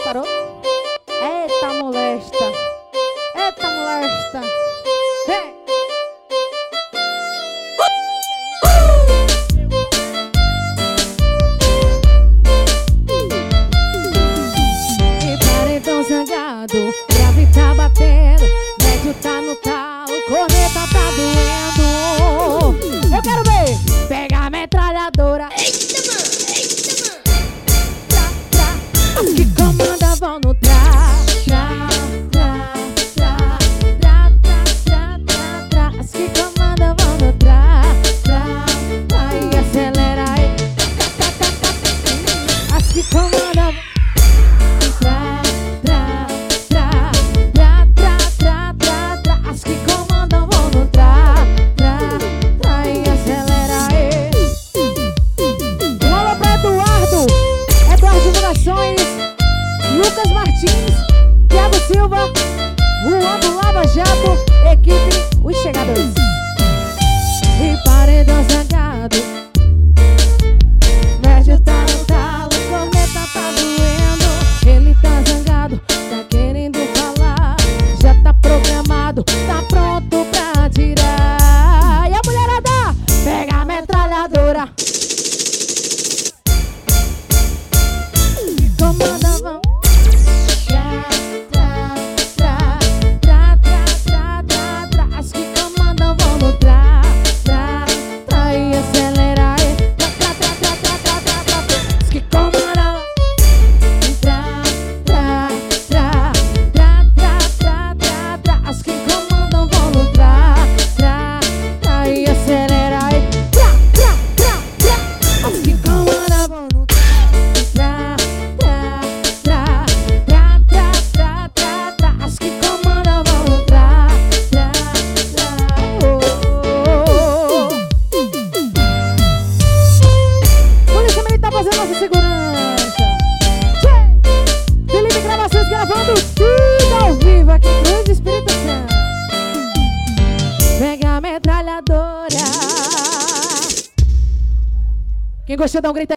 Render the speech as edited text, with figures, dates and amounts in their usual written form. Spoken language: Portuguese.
Parou? Eita molesta. Eita molesta. Hey. E parei tão zangado, grave tá batendo, médio tá no talo, corneta tá doendo. Eu quero ver, pega a metralhadora. As que comandavam no tra. As que comandavam no tra. Aí acelera aí. As que comandavam no tra. As que comandavam no tra. Aí acelera aí. Um alô pra Eduardo Divulgações, Lucas Martins, Thiago Silva, Juan do Lava Jato, equipe Os Chegadores. E paredão zangado, médio tá no talo, corneta tá doendo. Ele tá zangado, tá querendo falar, já tá programado, tá pronto pra tirar. E a mulherada, pega a metralhadora. Comandavam as que comandavam no tra. E acelera aí. As que comandavam no tra. As que comandavam no tra. E acelera aí. As que comandavam no tra. As que comandavam no tra. Polícia Militar fazendo nossa segurança. Felipe Gravações gravando tudo ao vivo aqui em Cruz do Espírito Santo. Pega a metralhadora. Quem gostou dá um grito.